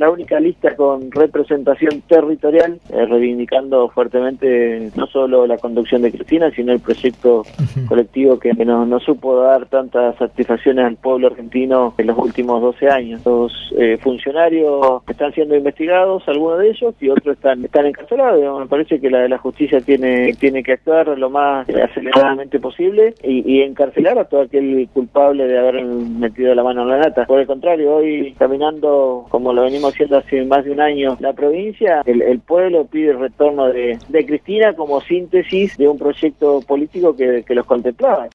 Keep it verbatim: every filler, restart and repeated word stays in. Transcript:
la única lista con representación territorial, eh, reivindicando fuertemente no solo la conducción de Cristina, sino el proyecto uh-huh. colectivo que no, no supo dar tantas satisfacciones al pueblo argentino en los últimos doce años. Los eh, funcionarios están siendo investigados, algunos de ellos, y otros están, están encarcelados. Me parece que la, la justicia tiene, tiene que actuar lo más aceleradamente posible y, y encarcelar a todo aquel culpable de haber metido la mano en la nata. Por el contrario, hoy caminando, como lo venimos haciendo hace más de un año, la provincia, el, el pueblo pide el retorno de, de Cristina como síntesis de un proyecto político que, que los contemplaba.